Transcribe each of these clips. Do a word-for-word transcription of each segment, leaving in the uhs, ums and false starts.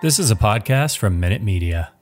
This is a podcast from Minute Media.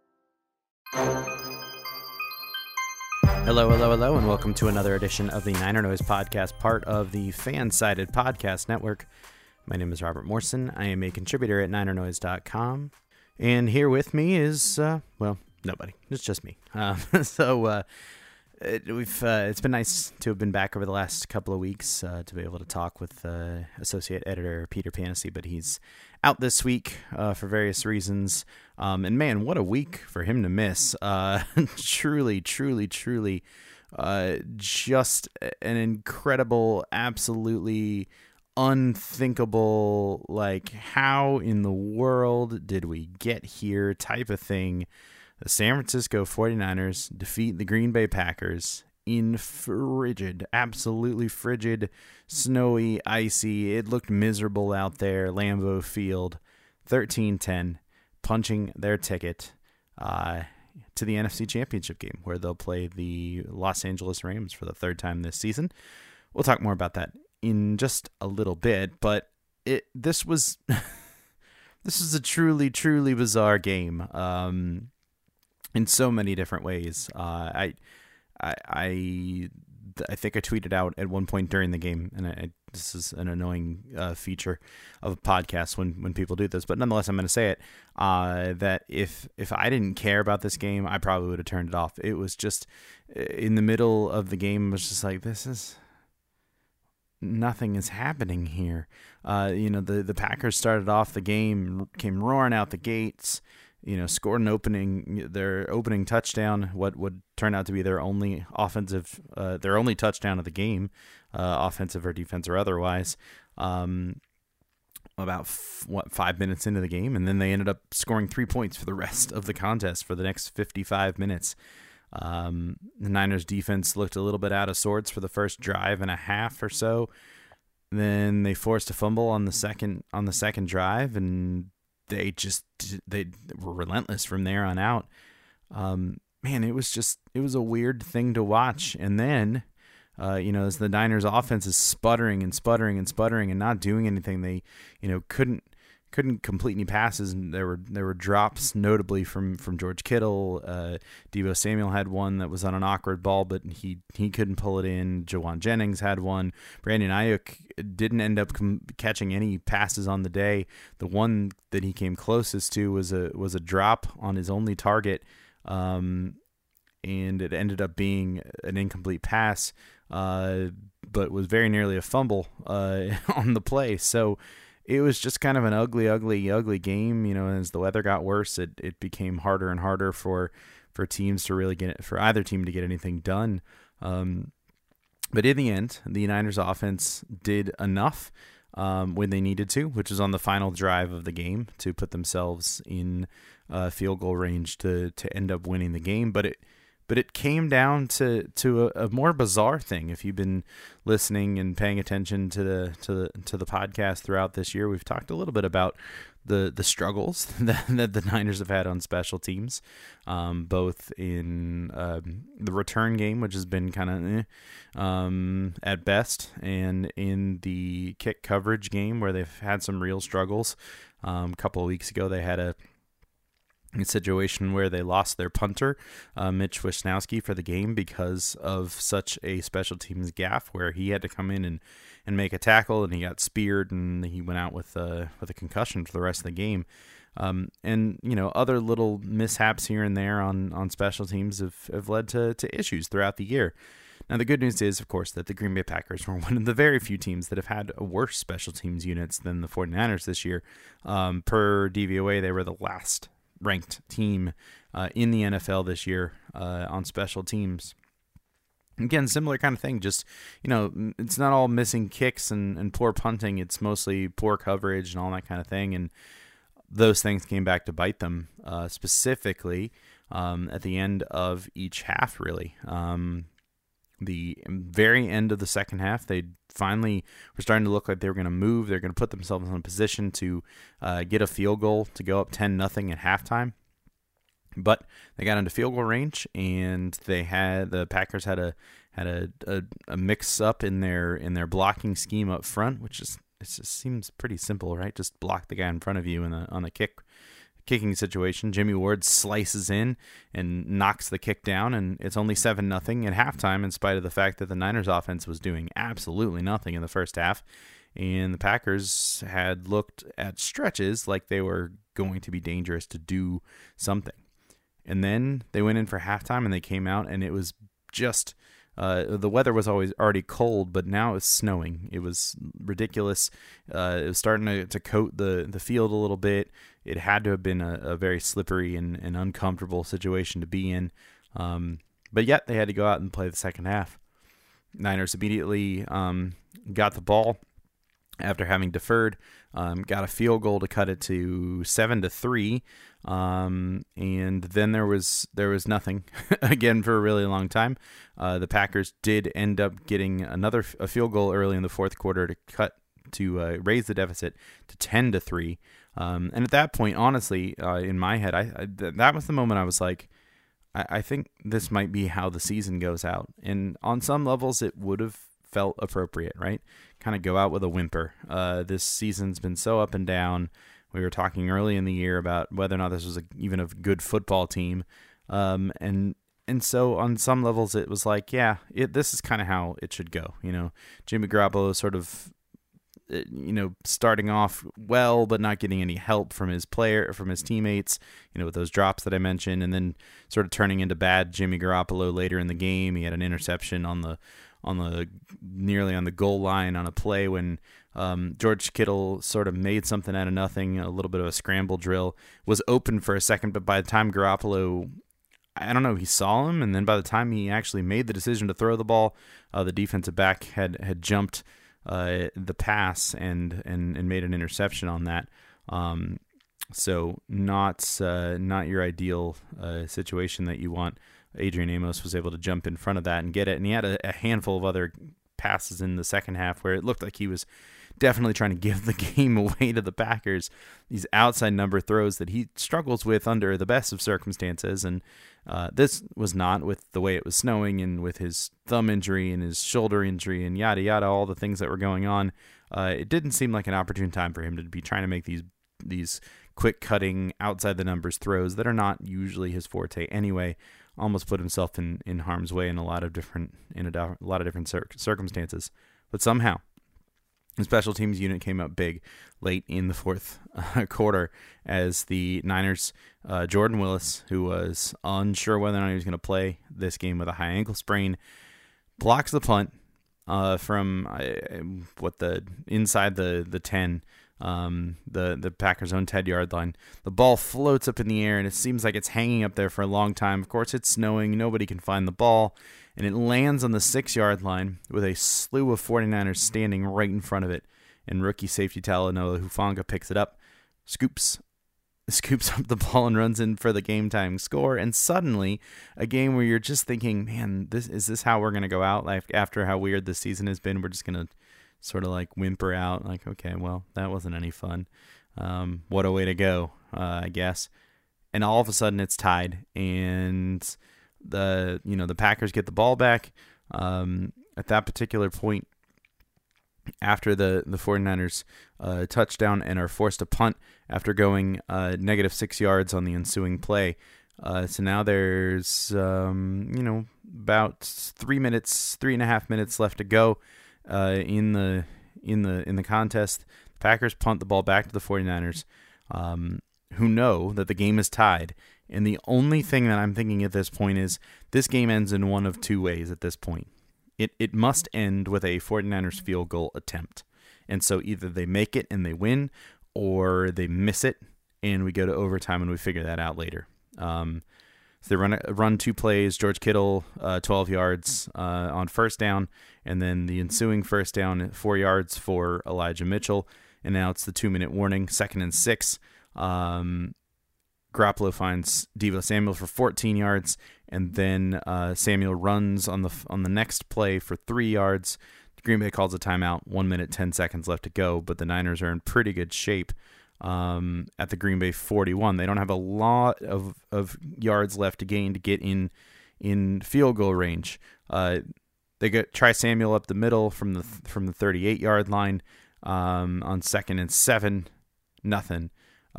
Hello, hello, hello, and welcome to another edition of the Niner Noise Podcast, part of the Fan-Sided Podcast Network. My name is Robert Morrison. I am a contributor at niner noise dot com, and here with me is, uh, well, nobody. It's just me. Um, so uh, it, we've uh, it's been nice to have been back over the last couple of weeks uh, to be able to talk with uh, Associate Editor Peter Panessy, but he's out this week uh, for various reasons. Um, and man, what a week for him to miss. Uh, truly, truly, truly uh, just an incredible, absolutely unthinkable, like, how in the world did we get here type of thing. The San Francisco forty-niners defeat the Green Bay Packers in frigid, absolutely frigid, snowy, icy. It looked miserable out there. Lambeau Field, thirteen ten, punching their ticket uh, to the N F C Championship game, where they'll play the Los Angeles Rams for the third time this season. We'll talk more about that in just a little bit, but it this was this is a truly, truly bizarre game um, in so many different ways. Uh, I. I, I I think I tweeted out at one point during the game, and I, this is an annoying uh, feature of a podcast when, when people do this, but nonetheless, I'm going to say it, uh, that if if I didn't care about this game, I probably would have turned it off. It was just, in the middle of the game, it was just like, this is, nothing is happening here. Uh, you know, the, the Packers started off the game, came roaring out the gates, you know, scored an opening, their opening touchdown, what would turn out to be their only offensive, uh, their only touchdown of the game, uh, offensive or defense or otherwise, um, about f- what five minutes into the game, and then they ended up scoring three points for the rest of the contest for the next fifty-five minutes. Um, the Niners defense looked a little bit out of sorts for the first drive and a half or so. Then they forced a fumble on the second on the second drive, and they just they were relentless from there on out. Um, man, it was just it was a weird thing to watch. And then, uh, you know, as the Niners' offense is sputtering and sputtering and sputtering and not doing anything, they, you know, couldn't couldn't complete any passes. And there were there were drops, notably from from George Kittle. Uh, Deebo Samuel had one that was on an awkward ball, but he he couldn't pull it in. Jawan Jennings had one. Brandon Ayuk didn't end up com- catching any passes on the day. The one that he came closest to was a was a drop on his only target, um, and it ended up being an incomplete pass, uh, but was very nearly a fumble uh, on the play. So it was just kind of an ugly, ugly, ugly game. You know, as the weather got worse, it, it became harder and harder for for teams to really get it, for either team to get anything done. Um, but in the end, the Niners offense did enough um, when they needed to, which was on the final drive of the game, to put themselves in uh, field goal range to to end up winning the game. But it But it came down to to a, a more bizarre thing. If you've been listening and paying attention to the to the to the podcast throughout this year, we've talked a little bit about the the struggles that, that the Niners have had on special teams, um, both in um, the return game, which has been kind of eh, um, at best, and in the kick coverage game, where they've had some real struggles. Um, a couple of weeks ago, they had a a situation where they lost their punter, uh, Mitch Wishnowsky, for the game because of such a special teams gaffe, where he had to come in and, and make a tackle, and he got speared, and he went out with a, with a concussion for the rest of the game. Um, and, you know, other little mishaps here and there on, on special teams have, have led to, to issues throughout the year. Now, the good news is, of course, that the Green Bay Packers were one of the very few teams that have had worse special teams units than the forty-niners this year. Um, per D V O A, they were the last ranked team uh, in the N F L this year uh, on special teams. Again, similar kind of thing. Just, you know, it's not all missing kicks and, and poor punting. It's mostly poor coverage and all that kind of thing. And those things came back to bite them, uh, specifically um, at the end of each half, really. Um, the very end of the second half, they finally were starting to look like they were going to move. They're going to put themselves in a position to uh, get a field goal to go up ten nothing at halftime. But they got into field goal range, and they had the Packers had a had a, a, a mix up in their in their blocking scheme up front, which is it just seems pretty simple, right? Just block the guy in front of you in a, on a kick kicking situation. Jimmy Ward slices in and knocks the kick down, and it's only seven nothing at halftime, in spite of the fact that the Niners offense was doing absolutely nothing in the first half. And the Packers had looked at stretches like they were going to be dangerous to do something. And then they went in for halftime and they came out, and it was just uh, the weather was always already cold, but now it's snowing. It was ridiculous. Uh, it was starting to, to coat the, the field a little bit. It had to have been a, a very slippery and, and uncomfortable situation to be in. Um, but yet they had to go out and play the second half. Niners immediately um, got the ball after having deferred, um, got a field goal to cut it to seven to three, um, and then there was there was nothing again for a really long time. Uh, the Packers did end up getting another a field goal early in the fourth quarter to cut to uh, raise the deficit to ten to three, um, and at that point, honestly, uh, in my head, I, I th- that was the moment I was like, I, I think this might be how the season goes out, and on some levels, it would have felt appropriate, right? Kind of go out with a whimper. Uh, this season's been so up and down. We were talking early in the year about whether or not this was a, even a good football team, um, and and so on some levels it was like, yeah, it, this is kind of how it should go. You know, Jimmy Garoppolo sort of, you know, starting off well, but not getting any help from his player, from his teammates, you know, with those drops that I mentioned, and then sort of turning into bad Jimmy Garoppolo later in the game. He had an interception on the on the nearly on the goal line on a play when um, George Kittle sort of made something out of nothing, a little bit of a scramble drill, was open for a second, but by the time Garoppolo, I don't know, he saw him, and then by the time he actually made the decision to throw the ball, uh, the defensive back had had jumped uh, the pass and, and and made an interception on that. Um, so not uh, not your ideal uh, situation that you want. Adrian Amos was able to jump in front of that and get it, and he had a, a handful of other passes in the second half where it looked like he was definitely trying to give the game away to the Packers. These outside number throws that he struggles with under the best of circumstances, and uh, this was not, with the way it was snowing and with his thumb injury and his shoulder injury and yada yada, all the things that were going on. Uh, it didn't seem like an opportune time for him to be trying to make these these quick cutting outside the numbers throws that are not usually his forte anyway. Almost put himself in, in harm's way in a lot of different in a, a lot of different cir- circumstances, but somehow the special teams unit came up big late in the fourth uh, quarter as the Niners, uh, Jordan Willis, who was unsure whether or not he was going to play this game with a high ankle sprain, blocks the punt uh, from uh, what the inside the the ten. Um, the, the Packers' own ten-yard line. The ball floats up in the air, and it seems like it's hanging up there for a long time. Of course, it's snowing. Nobody can find the ball, and it lands on the six-yard line with a slew of 49ers standing right in front of it. And rookie safety Talanoa Hufanga picks it up, scoops, scoops up the ball, and runs in for the game-time score. And suddenly, a game where you're just thinking, man, this is this how we're going to go out? Like, after how weird this season has been, we're just going to sort of like whimper out, like, okay, well, that wasn't any fun. Um, what a way to go, uh, I guess. And all of a sudden it's tied, and the, you know, the Packers get the ball back. Um, at that particular point, after the, the 49ers uh, touchdown and are forced to punt after going uh, negative six yards on the ensuing play. Uh, so now there's, um, you know, about three minutes, three and a half minutes left to go. Uh, in the in the in the contest. The Packers punt the ball back to the 49ers, um, who know that the game is tied. And the only thing that I'm thinking at this point is this game ends in one of two ways at this point. It it must end with a 49ers field goal attempt. And so either they make it and they win, or they miss it and we go to overtime and we figure that out later. Um, So they run run two plays, George Kittle, uh, twelve yards uh, on first down, and then the ensuing first down, four yards for Elijah Mitchell. And now it's the two-minute warning, second and six. Um, Garoppolo finds Deebo Samuel for fourteen yards, and then uh, Samuel runs on the on the next play for three yards. Green Bay calls a timeout, one minute, ten seconds left to go, but the Niners are in pretty good shape. Um, at the Green Bay forty-one, they don't have a lot of, of yards left to gain to get in in field goal range. Uh, they get try Samuel up the middle from the from the thirty-eight yard line. um, on second and seven, nothing,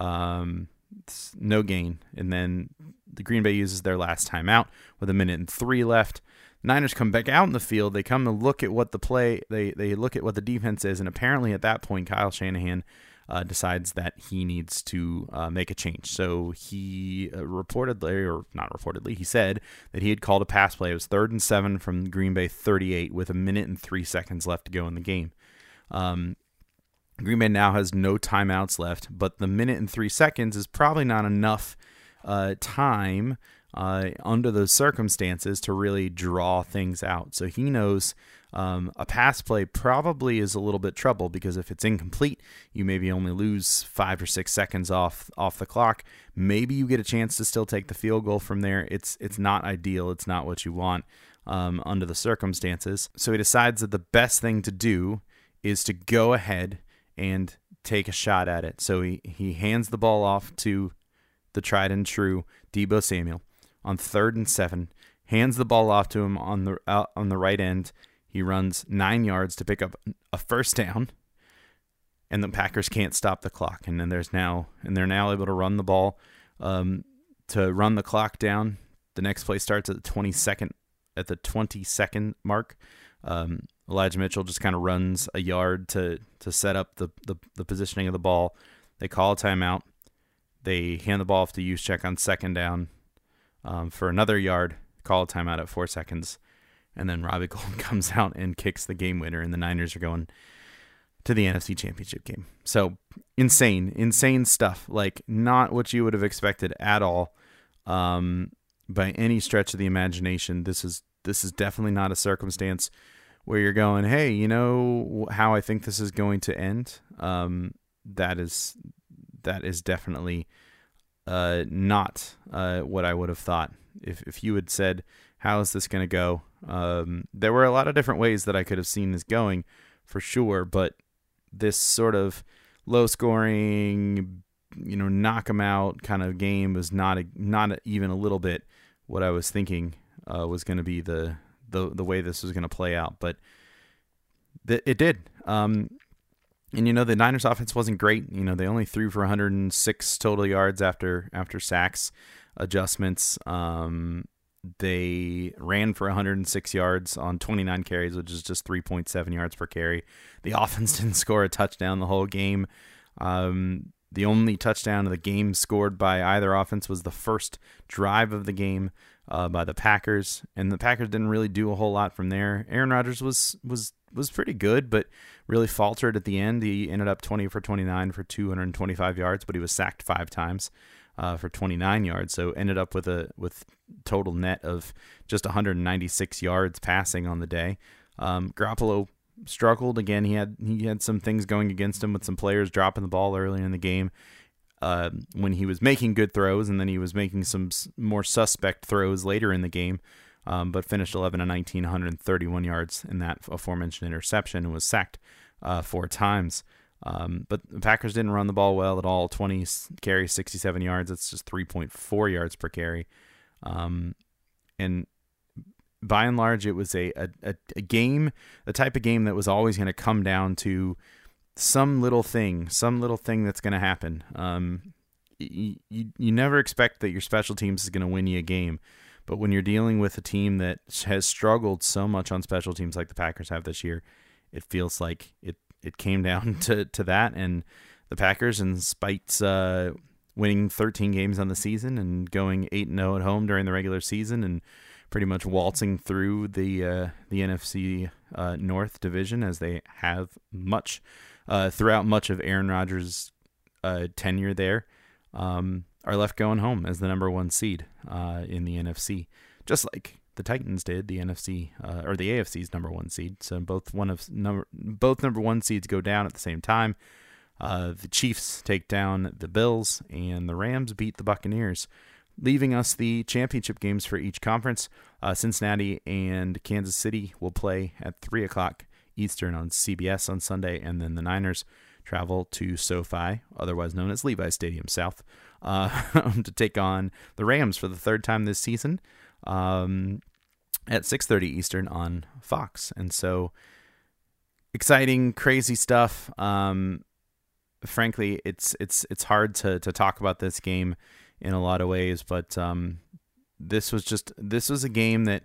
um, no gain. And then the Green Bay uses their last timeout with a minute and three left. Niners come back out in the field. They come to look at what the play, they they look at what the defense is, and apparently at that point, Kyle Shanahan uh, decides that he needs to uh, make a change. So he uh, reportedly, or not reportedly, he said that he had called a pass play. It was third and seven from Green Bay thirty-eight with a minute and three seconds left to go in the game. Um, Green Bay now has no timeouts left, but the minute and three seconds is probably not enough uh, time Uh, under those circumstances to really draw things out. So he knows um, a pass play probably is a little bit trouble, because if it's incomplete, you maybe only lose five or six seconds off off the clock. Maybe you get a chance to still take the field goal from there. It's it's not ideal. It's not what you want um, under the circumstances. So he decides that the best thing to do is to go ahead and take a shot at it. So he, he hands the ball off to the tried and true Deebo Samuel on third and seven, hands the ball off to him on the uh, on the right end. He runs nine yards to pick up a first down, and the Packers can't stop the clock. And then there's now and they're now able to run the ball um, to run the clock down. The next play starts at the twenty-second at the twenty-second mark. Um, Elijah Mitchell just kind of runs a yard to to set up the, the the positioning of the ball. They call a timeout. They hand the ball off to Juszczyk on second down. Um, for another yard, call a timeout at four seconds, and then Robbie Gould comes out and kicks the game winner, and the Niners are going to the N F C Championship game. So insane, insane stuff. Like, not what you would have expected at all, um, by any stretch of the imagination. This is this is definitely not a circumstance where you're going, hey, you know how I think this is going to end. Um, that is that is definitely. Uh, not uh, what I would have thought. If if you had said, how is this going to go? Um, there were a lot of different ways that I could have seen this going, for sure, but this sort of low-scoring, you know, knock 'em out kind of game was not a, not a, even a little bit what I was thinking uh, was going to be the, the the way this was going to play out. But th- it did. Um, And, you know, the Niners offense wasn't great. You know, they only threw for one hundred six total yards after after sacks, adjustments. Um, they ran for one hundred six yards on twenty-nine carries, which is just three point seven yards per carry. The offense didn't score a touchdown the whole game. Um, the only touchdown of the game scored by either offense was the first drive of the game uh, by the Packers, and the Packers didn't really do a whole lot from there. Aaron Rodgers was was was pretty good, but really faltered at the end. He ended up twenty for twenty-nine for two hundred twenty-five yards, but he was sacked five times uh, for twenty-nine yards. So ended up with a with total net of just one hundred ninety-six yards passing on the day. Um, Garoppolo struggled again. He had he had some things going against him with some players dropping the ball early in the game uh, when he was making good throws, and then he was making some more suspect throws later in the game. Um, but finished eleven of nineteen, one hundred thirty-one yards in that aforementioned interception, and was sacked uh, four times. Um, but the Packers didn't run the ball well at all. twenty carries, sixty-seven yards. That's just three point four yards per carry. Um, and by and large, it was a, a, a game, the type of game that was always going to come down to some little thing, some little thing that's going to happen. Um, you, you, you never expect that your special teams is going to win you a game. But when you're dealing with a team that has struggled so much on special teams like the Packers have this year, it feels like it, it came down to, to that. And the Packers, in spite uh, winning thirteen games on the season and going eight and oh at home during the regular season and pretty much waltzing through the uh, the N F C uh, North division, as they have much uh, throughout much of Aaron Rodgers' uh, tenure there, um, are left going home as the number one seed uh, in the N F C, just like the Titans did, the N F C uh, or the A F C's number one seed. So both one of number both number one seeds go down at the same time. Uh, the Chiefs take down the Bills, and the Rams beat the Buccaneers, leaving us the championship games for each conference. Uh, Cincinnati and Kansas City will play at three o'clock Eastern on C B S on Sunday, and then the Niners travel to SoFi, otherwise known as Levi's Stadium South, uh, to take on the Rams for the third time this season um, at six thirty Eastern on Fox. And so exciting, crazy stuff. Um, frankly, it's it's it's hard to to talk about this game in a lot of ways, but um, this was just this was a game that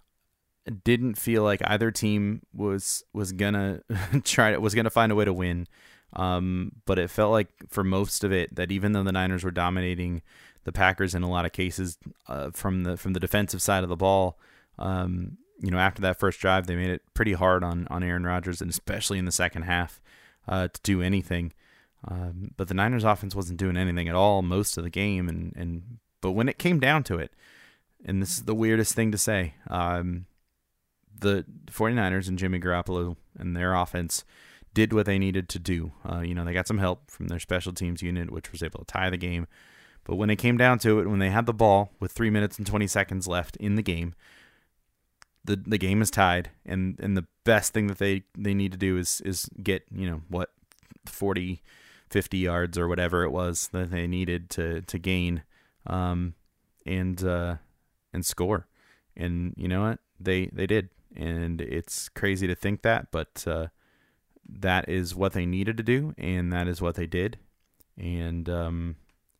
didn't feel like either team was was gonna try was gonna find a way to win. Um, but it felt like for most of it that even though the Niners were dominating the Packers in a lot of cases uh, from the from the defensive side of the ball, um, you know, after that first drive, they made it pretty hard on, on Aaron Rodgers, and especially in the second half uh, to do anything. Um, but the Niners offense wasn't doing anything at all most of the game, and, and but when it came down to it, and this is the weirdest thing to say, um, the 49ers and Jimmy Garoppolo and their offense did what they needed to do. Uh, you know, they got some help from their special teams unit, which was able to tie the game. But when it came down to it, when they had the ball with three minutes and twenty seconds left in the game, the the game is tied, and, and the best thing that they, they need to do is is get, you know, what, forty, fifty yards or whatever it was that they needed to to gain, um, and uh, and score. And you know what? They they did, and it's crazy to think that, but uh, that is what they needed to do, and that is what they did. And um,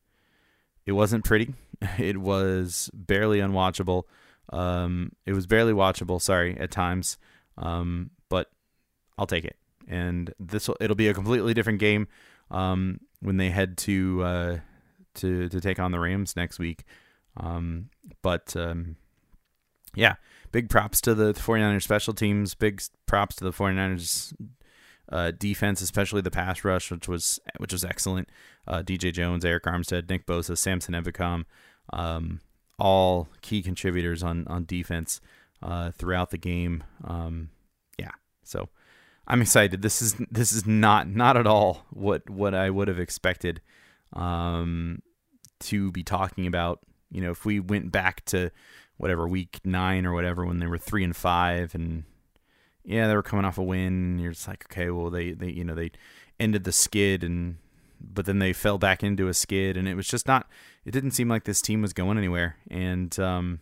it wasn't pretty. It was barely unwatchable. Um, it was barely watchable, sorry, at times. Um, but I'll take it. And this will, it'll be a completely different game um, when they head to uh, to to take on the Rams next week. Um, but um, yeah, big props to the 49ers special teams. Big props to the 49ers uh, defense, especially the pass rush, which was which was excellent. Uh, D J Jones, Eric Armstead, Nick Bosa, Samson Ebukam, um, all key contributors on on defense uh, throughout the game. Um, yeah, so I'm excited. This is this is not not at all what what I would have expected um, to be talking about. You know, if we went back to whatever week nine or whatever when they were three and five, and yeah, they were coming off a win, and you're just like, okay, well they they you know they ended the skid, and but then they fell back into a skid, and it was just not. It didn't seem like this team was going anywhere. And um,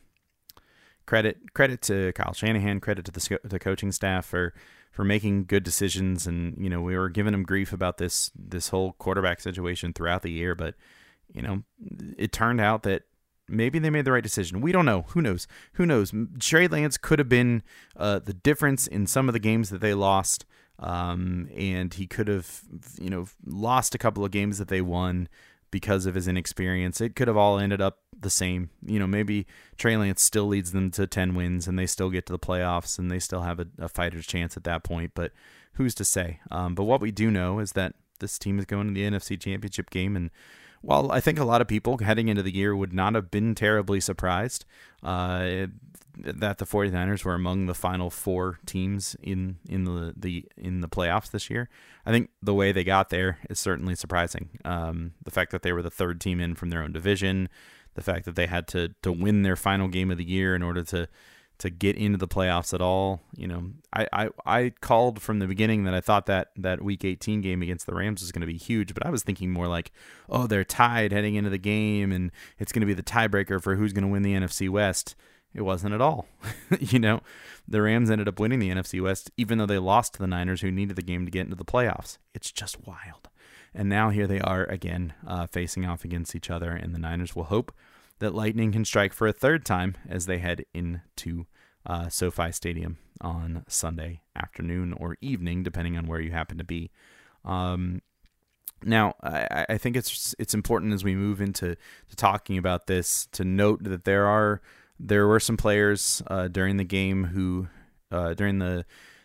credit credit to Kyle Shanahan, credit to the the coaching staff for for making good decisions. And you know, we were giving them grief about this this whole quarterback situation throughout the year, but you know, it turned out that maybe they made the right decision. We don't know. Who knows? Who knows? Trey Lance could have been uh, the difference in some of the games that they lost, um, and he could have, you know, lost a couple of games that they won because of his inexperience. It could have all ended up the same. You know, maybe Trey Lance still leads them to ten wins, and they still get to the playoffs, and they still have a, a fighter's chance at that point. But who's to say? Um, but what we do know is that this team is going to the N F C Championship game, and while I think a lot of people heading into the year would not have been terribly surprised uh, that the 49ers were among the final four teams in, in the, the in the playoffs this year, I think the way they got there is certainly surprising. Um, the fact that they were the third team in from their own division, the fact that they had to to win their final game of the year in order to to get into the playoffs at all. You know, I, I, I called from the beginning that I thought that that week eighteen game against the Rams was going to be huge, but I was thinking more like, oh, they're tied heading into the game, and it's going to be the tiebreaker for who's going to win the N F C West. It wasn't at all. You know, the Rams ended up winning the N F C West, even though they lost to the Niners, who needed the game to get into the playoffs. It's just wild. And now here they are again, uh, facing off against each other, and the Niners will hope that lightning can strike for a third time as they head into uh, SoFi Stadium on Sunday afternoon or evening, depending on where you happen to be. Um, now, I, I think it's it's important as we move into to talking about this to note that there are there were some players uh, during the game who uh, during the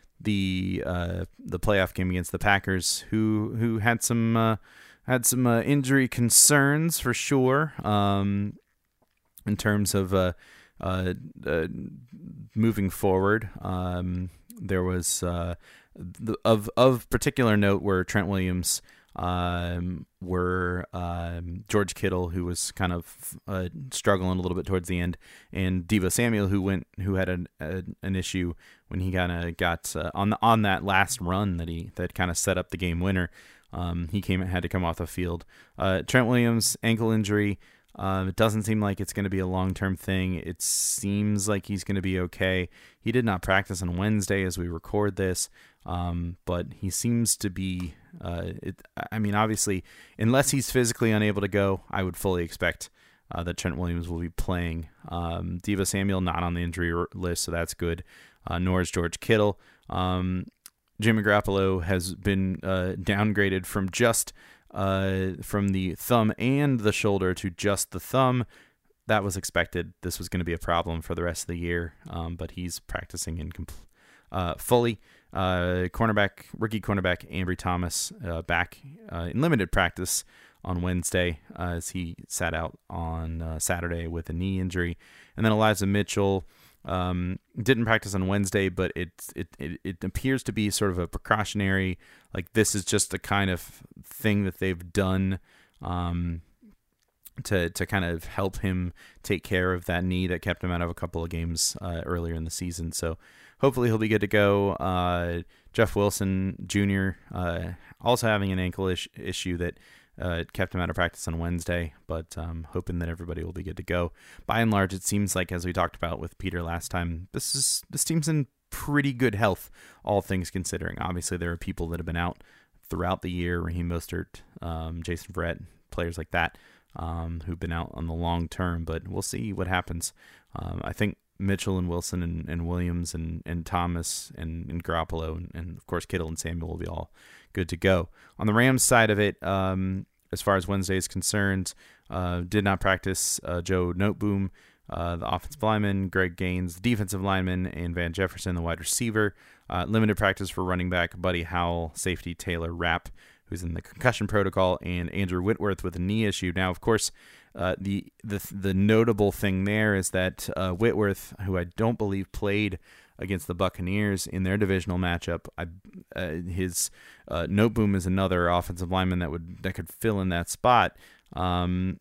the uh, the playoff game against the Packers who who had some uh, had some uh, injury concerns for sure. Um, in terms of uh, uh, uh, moving forward, um, there was uh, the, of of particular note were Trent Williams, um, were um, George Kittle, who was kind of uh, struggling a little bit towards the end, and Deebo Samuel, who went who had an a, an issue when he kind of got uh, on the, on that last run that he that kind of set up the game winner. Um, he came had to come off the field. Uh, Trent Williams, ankle injury. Um, it doesn't seem like it's going to be a long-term thing. It seems like he's going to be okay. He did not practice on Wednesday as we record this. Um, but he seems to be, uh, it, I mean, obviously, unless he's physically unable to go, I would fully expect uh, that Trent Williams will be playing. Um, Deebo Samuel not on the injury list, so that's good. Uh, nor is George Kittle. Um, Jimmy Garoppolo has been uh, downgraded from just uh, from the thumb and the shoulder to just the thumb. That was expected. This was going to be a problem for the rest of the year, um, but he's practicing in compl- uh, fully. Uh, cornerback, rookie cornerback Ambry Thomas uh, back uh, in limited practice on Wednesday uh, as he sat out on uh, Saturday with a knee injury. And then Elijah Mitchell um, didn't practice on Wednesday, but it, it it it appears to be sort of a precautionary, like this is just the kind of thing that they've done um, to to kind of help him take care of that knee that kept him out of a couple of games uh, earlier in the season. So hopefully he'll be good to go. Uh, Jeff Wilson Junior Uh, also having an ankle ish- issue that uh, kept him out of practice on Wednesday, but um, hoping that everybody will be good to go. By and large, it seems like, as we talked about with Peter last time, this is this team's in pretty good health, all things considering. Obviously, there are people that have been out throughout the year, Raheem Mostert, um, Jason Verrett, players like that, um, who've been out on the long term, but we'll see what happens. Um, I think Mitchell and Wilson and, and Williams and, and Thomas and, and Garoppolo and, and, of course, Kittle and Samuel will be all good to go. On the Rams side of it, um, as far as Wednesday is concerned, uh, did not practice uh, Joe Noteboom, uh, the offensive lineman, Greg Gaines, the defensive lineman, and Van Jefferson, the wide receiver. Uh, limited practice for running back Buddy Howell, safety Taylor Rapp, who's in the concussion protocol, and Andrew Whitworth with a knee issue. Now, of course, uh, the, the the notable thing there is that uh, Whitworth, who I don't believe played against the Buccaneers in their divisional matchup, I, uh, his uh, Noteboom is another offensive lineman that would that could fill in that spot. Um,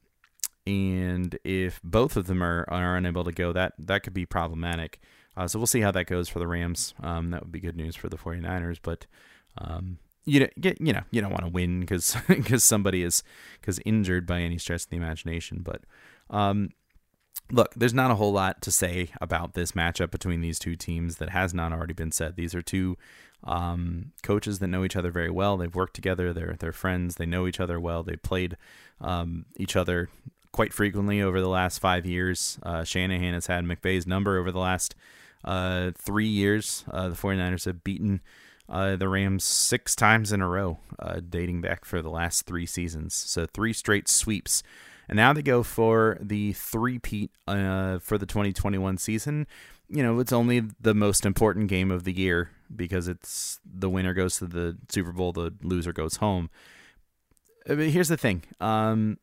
and if both of them are, are unable to go, that that could be problematic. Uh, so we'll see how that goes for the Rams. Um, that would be good news for the 49ers, but um, you know, get, you know, you don't want to win because because somebody is because injured by any stretch of the imagination. But um, look, there's not a whole lot to say about this matchup between these two teams that has not already been said. These are two um, coaches that know each other very well. They've worked together. They're they're friends. They know each other well. They played um, each other quite frequently over the last five years. Uh, Shanahan has had McVay's number over the last uh, three years. Uh, the 49ers have beaten Uh, the Rams six times in a row, uh, dating back for the last three seasons. So three straight sweeps. And now they go for the three-peat uh, for the twenty twenty-one season. You know, it's only the most important game of the year because it's the winner goes to the Super Bowl, the loser goes home. But here's the thing. Um,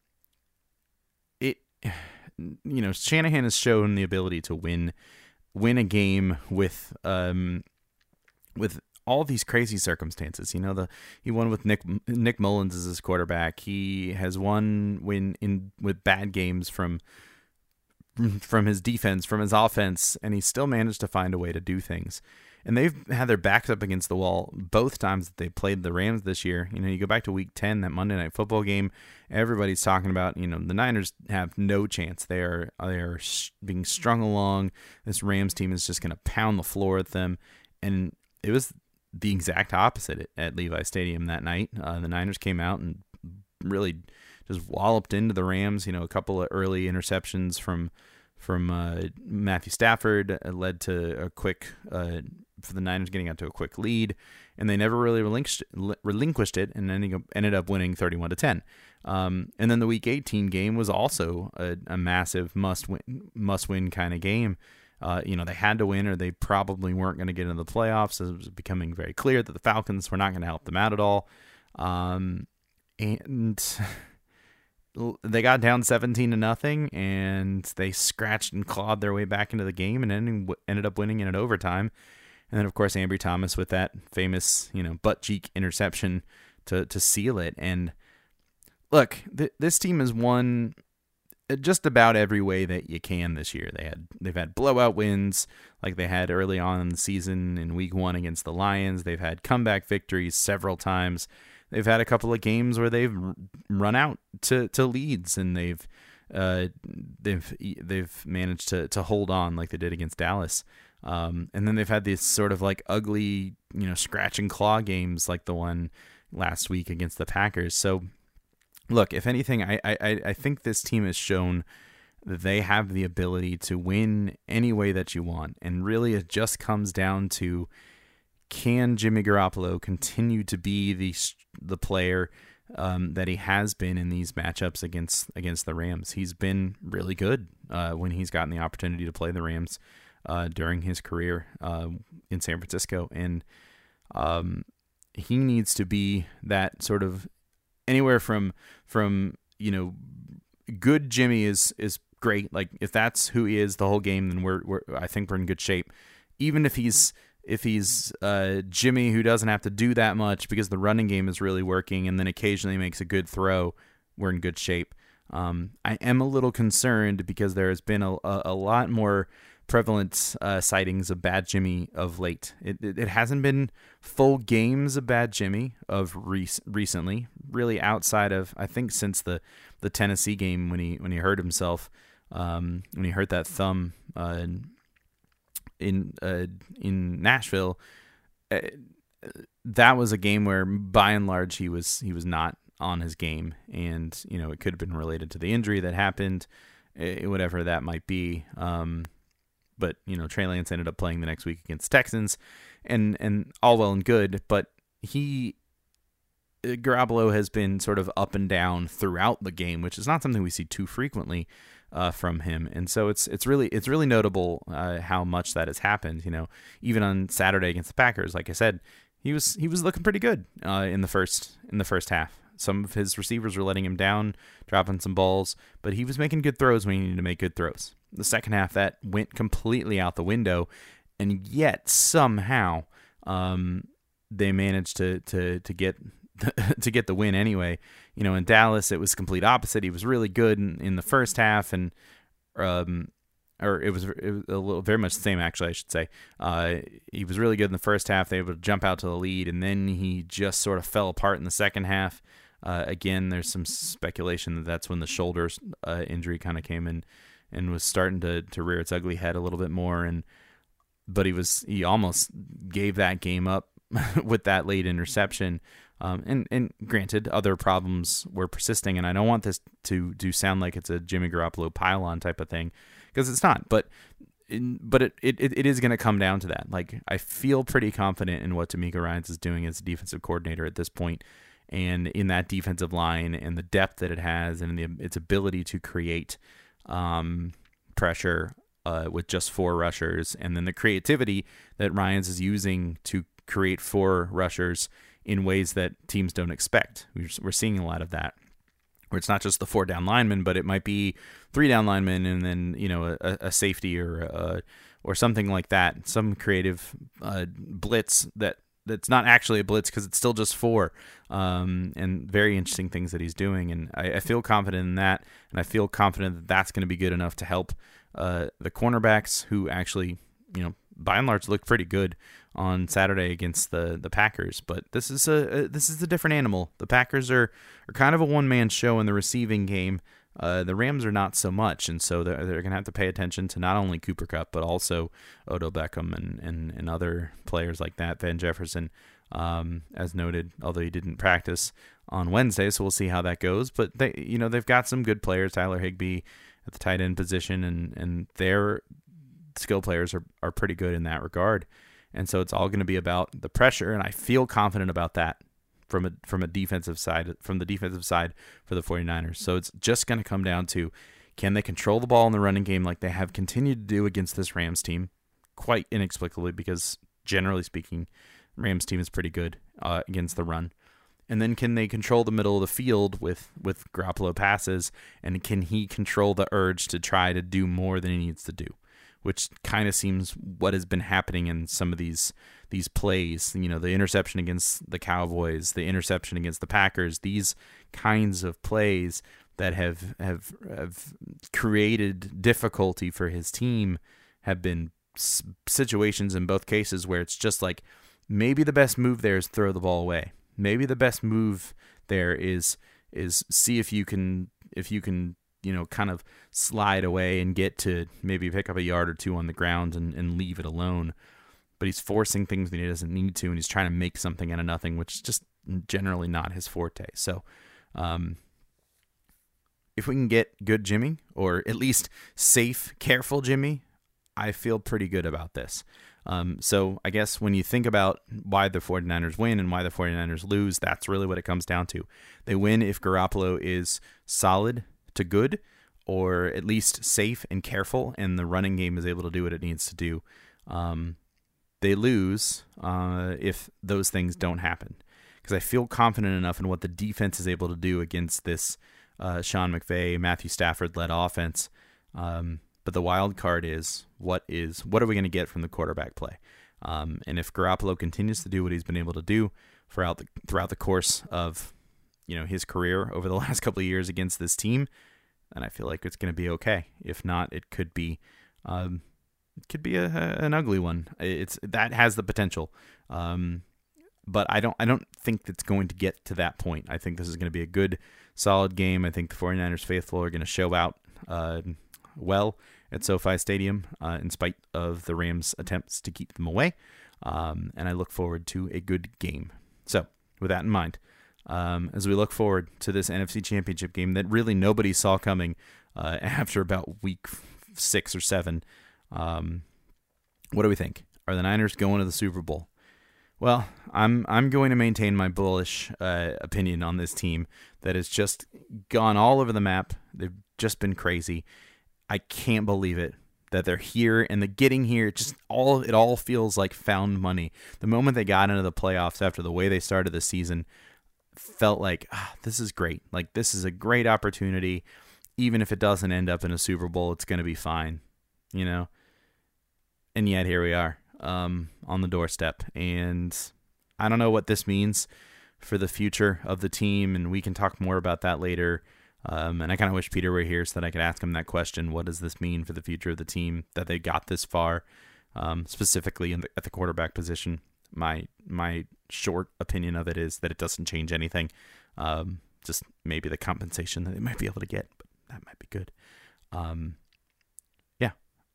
it, you know, Shanahan has shown the ability to win, win a game with, um, with all these crazy circumstances. You know, the he won with Nick Nick Mullins as his quarterback. He has won when in with bad games from from his defense, from his offense, and he still managed to find a way to do things. And they've had their backs up against the wall both times that they played the Rams this year. You know, you go back to week ten, that Monday Night Football game, everybody's talking about, you know, the Niners have no chance. They are, they are being strung along. This Rams team is just going to pound the floor at them. And it was the exact opposite at, at Levi Stadium that night. Uh, the Niners came out and really just walloped into the Rams. You know, a couple of early interceptions from from uh, Matthew Stafford led to a quick uh, for the Niners getting out to a quick lead, and they never really relinquished relinquished it, and ending up, ended up winning thirty-one to ten. Um, and then the Week eighteen game was also a, a massive must win must win kind of game. Uh, you know, they had to win or they probably weren't going to get into the playoffs. It was becoming very clear that the Falcons were not going to help them out at all. Um, and they got down seventeen to nothing, and they scratched and clawed their way back into the game and ending, ended up winning in an overtime. And then, of course, Ambry Thomas with that famous, you know, butt cheek interception to, to seal it. And look, th- this team has won just about every way that you can this year. They had they've had blowout wins like they had early on in the season in week one against the Lions. They've had comeback victories several times. They've had a couple of games where they've run out to, to leads and they've uh, they've they've managed to to hold on like they did against Dallas. Um, and then they've had these sort of like ugly, you know, scratch and claw games like the one last week against the Packers. So, look, if anything, I, I, I think this team has shown that they have the ability to win any way that you want. And really it just comes down to, can Jimmy Garoppolo continue to be the the player um, that he has been in these matchups against against the Rams? He's been really good uh, when he's gotten the opportunity to play the Rams uh, during his career uh, in San Francisco. And um, he needs to be that sort of anywhere from, from you know, good Jimmy is is great. Like, if that's who he is the whole game, then we're, we're I think we're in good shape. Even if he's if he's uh, Jimmy who doesn't have to do that much because the running game is really working, and then occasionally makes a good throw, we're in good shape. Um, I am a little concerned because there has been a, a, a lot more prevalent uh, sightings of bad Jimmy of late. It, it it hasn't been full games of bad Jimmy of rec- recently, really outside of, I think, since the, the Tennessee game when he when he hurt himself, um, when he hurt that thumb uh, in uh, in Nashville. Uh, that was a game where, by and large, he was he was not on his game, and you know it could have been related to the injury that happened, uh, whatever that might be. Um, But, you know, Trey Lance ended up playing the next week against Texans, and, and all well and good. But he, Garoppolo has been sort of up and down throughout the game, which is not something we see too frequently uh, from him. And so it's it's really it's really notable uh, how much that has happened. You know, even on Saturday against the Packers, like I said, he was he was looking pretty good uh, in the first in the first half. Some of his receivers were letting him down, dropping some balls, but he was making good throws when he needed to make good throws. The second half, that went completely out the window, and yet somehow um, they managed to to to get to get the win anyway. You know, in Dallas, it was complete opposite. He was really good in, in the first half, and um, or it was, it was a little very much the same, actually, I should say. Uh, he was really good in the first half. They were able to jump out to the lead, and then he just sort of fell apart in the second half. Uh, again, there's some speculation that that's when the shoulder uh, injury kind of came in and was starting to, to rear its ugly head a little bit more. And but he was he almost gave that game up with that late interception. Um, and, and granted, other problems were persisting, and I don't want this to, to sound like it's a Jimmy Garoppolo pile-on type of thing, because it's not. But in, but it, it, it is going to come down to that. Like, I feel pretty confident in what DeMeco Ryans is doing as a defensive coordinator at this point, and in that defensive line and the depth that it has and the, its ability to create um, pressure uh, with just four rushers, and then the creativity that Ryans is using to create four rushers in ways that teams don't expect. We're, we're seeing a lot of that, where it's not just the four down linemen, but it might be three down linemen and then, you know, a, a safety or a, or something like that. Some creative uh, blitz that that's not actually a blitz because it's still just four, um, and very interesting things that he's doing. And I, I feel confident in that, and I feel confident that that's going to be good enough to help uh, the cornerbacks, who actually, you know, by and large looked pretty good on Saturday against the, the Packers. But this is a, a this is a different animal. The Packers are, are kind of a one-man show in the receiving game. Uh, the Rams are not so much, and so they're, they're going to have to pay attention to not only Cooper Kupp, but also Odell Beckham and, and, and other players like that. Van Jefferson, um, as noted, although he didn't practice on Wednesday, so we'll see how that goes. But they, you know, they've got some good players. Tyler Higbee at the tight end position, and and their skill players are, are pretty good in that regard. And so it's all going to be about the pressure, and I feel confident about that from a from a defensive side, from the defensive side for the 49ers. So it's just going to come down to, can they control the ball in the running game like they have continued to do against this Rams team, quite inexplicably, because generally speaking, Rams team is pretty good uh, against the run. And then can they control the middle of the field with, with Garoppolo passes, and can he control the urge to try to do more than he needs to do, which kind of seems what has been happening in some of these these plays. You know, the interception against the Cowboys, the interception against the Packers, these kinds of plays that have have, have created difficulty for his team have been situations in both cases where it's just like, maybe the best move there is throw the ball away. Maybe the best move there is is see if you can if you can you know, kind of slide away and get to maybe pick up a yard or two on the ground and, and leave it alone. But he's forcing things that he doesn't need to, and he's trying to make something out of nothing, which is just generally not his forte. So um, if we can get good Jimmy, or at least safe, careful Jimmy, I feel pretty good about this. Um, so I guess when you think about why the 49ers win and why the 49ers lose, that's really what it comes down to. They win if Garoppolo is solid to good, or at least safe and careful, and the running game is able to do what it needs to do. Um, they lose uh, if those things don't happen, because I feel confident enough in what the defense is able to do against this uh, Sean McVay, Matthew Stafford-led offense. Um, but the wild card is what is what are we going to get from the quarterback play? Um, and if Garoppolo continues to do what he's been able to do throughout the throughout the course of you know his career over the last couple of years against this team, then I feel like it's going to be okay. If not, it could be um, it could be a, a, an ugly one. It's that has the potential, um, but I don't I don't think it's going to get to that point. I think this is going to be a good, solid game. I think the 49ers faithful are going to show out uh, well at SoFi Stadium, uh, in spite of the Rams' attempts to keep them away. Um, and I look forward to a good game. So, with that in mind, um, as we look forward to this N F C Championship game that really nobody saw coming uh, after about week six or seven, um, what do we think? Are the Niners going to the Super Bowl? Well, I'm I'm going to maintain my bullish uh, opinion on this team that has just gone all over the map. They've just been crazy. I can't believe it that they're here, and the getting here, just all it all feels like found money. The moment they got into the playoffs after the way they started the season felt like, ah, this is great. Like, this is a great opportunity. Even if it doesn't end up in a Super Bowl, it's going to be fine, you know? And yet here we are um, on the doorstep, and I don't know what this means for the future of the team, and we can talk more about that later. Um, and I kind of wish Peter were here so that I could ask him that question. What does this mean for the future of the team that they got this far, um, specifically in the, at the quarterback position? My my short opinion of it is that it doesn't change anything. Um, just maybe the compensation that they might be able to get, but that might be good. Um, yeah,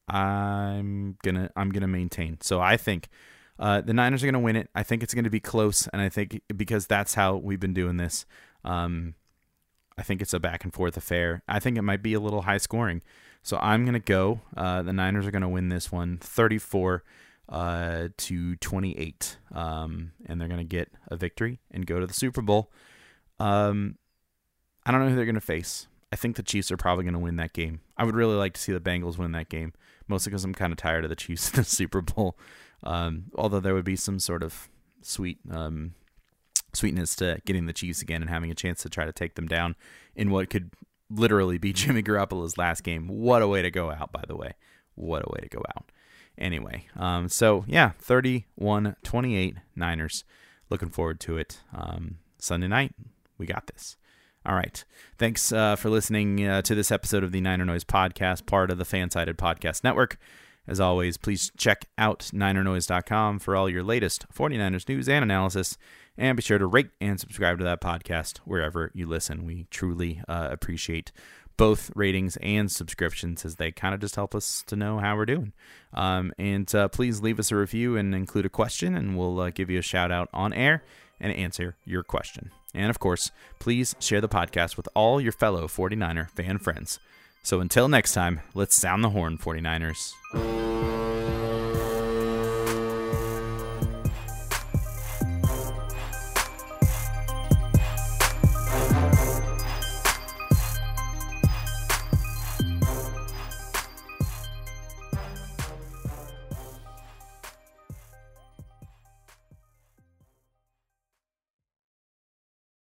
I'm gonna I'm gonna maintain. So I think uh, the Niners are gonna win it. I think it's gonna be close, and I think because that's how we've been doing this. Um, I think it's a back and forth affair. I think it might be a little high scoring. So I'm going to go. Uh, the Niners are going to win this one thirty-four uh, to twenty-eight. Um, and they're going to get a victory and go to the Super Bowl. Um, I don't know who they're going to face. I think the Chiefs are probably going to win that game. I would really like to see the Bengals win that game, mostly because I'm kind of tired of the Chiefs in the Super Bowl. Um, although there would be some sort of sweet um sweetness to getting the Chiefs again and having a chance to try to take them down in what could literally be Jimmy Garoppolo's last game. What a way to go out, by the way. What a way to go out. Anyway, um, so yeah, thirty-one twenty-eight Niners. Looking forward to it. Um, Sunday night, we got this. All right. Thanks uh, for listening uh, to this episode of the Niner Noise Podcast, part of the Fansided Podcast Network. As always, please check out niner noise dot com for all your latest 49ers news and analysis. And be sure to rate and subscribe to that podcast wherever you listen. We truly uh, appreciate both ratings and subscriptions, as they kind of just help us to know how we're doing. Um, and uh, please leave us a review and include a question, and we'll uh, give you a shout out on air and answer your question. And of course, please share the podcast with all your fellow 49er fan friends. So until next time, let's sound the horn, 49ers.